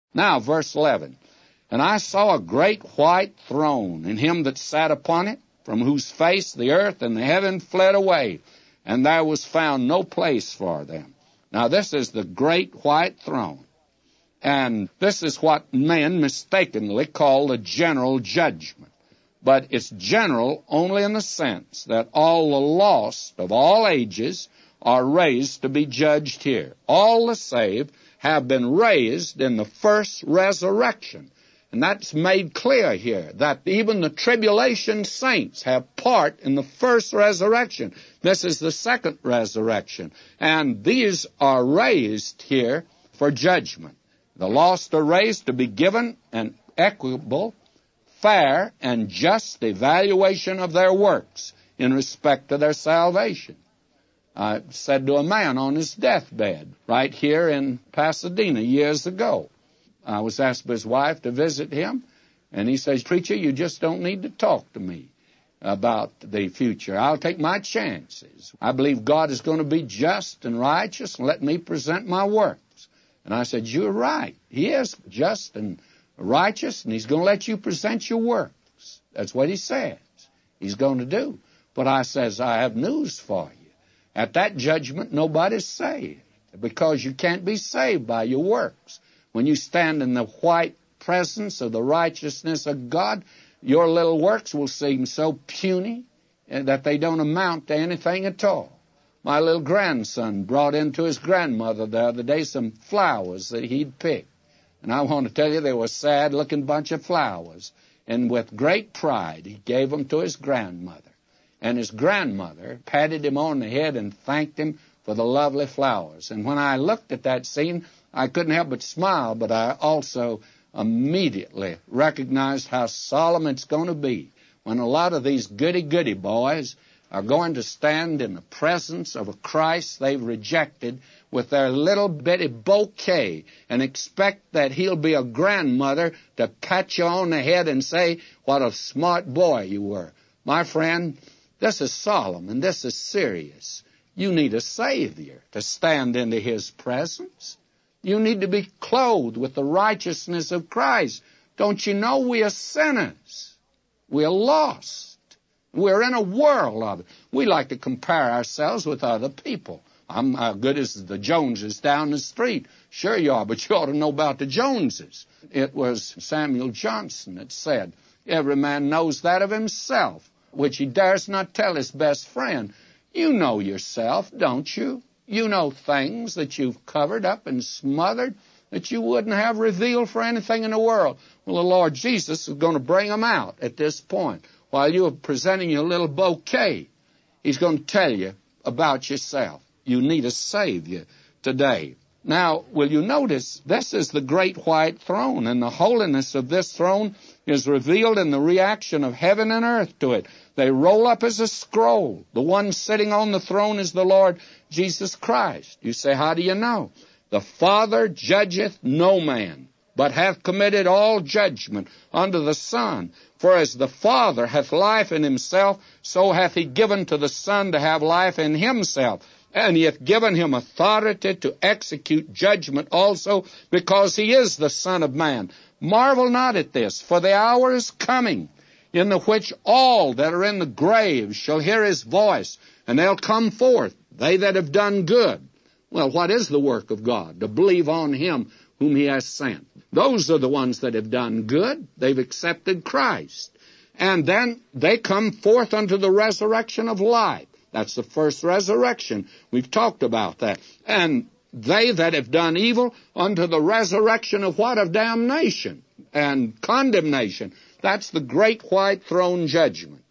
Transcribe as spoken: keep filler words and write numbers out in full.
Now, verse eleven. And I saw a great white throne, and him that sat upon it, from whose face the earth and the heaven fled away, and there was found no place for them. Now, this is the great white throne. And this is what men mistakenly call the general judgment. But it's general only in the sense that all the lost of all ages are raised to be judged here. All the saved have been raised in the first resurrection. And that's made clear here, that even the tribulation saints have part in the first resurrection. This is the second resurrection. And these are raised here for judgment. The lost are raised to be given an equitable, fair, and just evaluation of their works in respect to their salvation. I said to a man on his deathbed right here in Pasadena years ago, I was asked by his wife to visit him, and he says, "Preacher, you just don't need to talk to me about the future. I'll take my chances. I believe God is going to be just and righteous and let me present my works." And I said, "You're right. He is just and righteous, and he's going to let you present your works." That's what he says he's going to do. But I says, I have news for you. At that judgment, nobody's saved, because you can't be saved by your works. When you stand in the white presence of the righteousness of God, your little works will seem so puny that they don't amount to anything at all. My little grandson brought in to his grandmother the other day some flowers that he'd picked. And I want to tell you, they were a sad-looking bunch of flowers. And with great pride, he gave them to his grandmother. And his grandmother patted him on the head and thanked him for the lovely flowers. And when I looked at that scene, I couldn't help but smile, but I also immediately recognized how solemn it's going to be when a lot of these goody-goody boys are going to stand in the presence of a Christ they've rejected with their little bitty bouquet and expect that he'll be a grandmother to pat you on the head and say, "What a smart boy you were." My friend, this is solemn and this is serious. You need a Savior to stand into his presence. You need to be clothed with the righteousness of Christ. Don't you know we are sinners? We are lost. We're in a world of it. We like to compare ourselves with other people. I'm as good as the Joneses down the street. Sure you are, but you ought to know about the Joneses. It was Samuel Johnson that said, "Every man knows that of himself, which he dares not tell his best friend." You know yourself, don't you? You know things that you've covered up and smothered that you wouldn't have revealed for anything in the world. Well, the Lord Jesus is going to bring them out at this point. While you're presenting your little bouquet, he's going to tell you about yourself. You need a Savior today. Now, will you notice, this is the great white throne, and the holiness of this throne is revealed in the reaction of heaven and earth to it. They roll up as a scroll. The one sitting on the throne is the Lord Jesus Christ. You say, how do you know? The Father judgeth no man, but hath committed all judgment unto the Son. For as the Father hath life in himself, so hath he given to the Son to have life in himself. And he hath given him authority to execute judgment also, because he is the Son of Man. Marvel not at this, for the hour is coming, in the which all that are in the grave shall hear his voice, and they'll come forth, they that have done good. Well, what is the work of God? To believe on him whom he has sent. Those are the ones that have done good. They've accepted Christ. And then they come forth unto the resurrection of life. That's the first resurrection. We've talked about that. And they that have done evil unto the resurrection of what? Of damnation and condemnation. That's the great white throne judgment.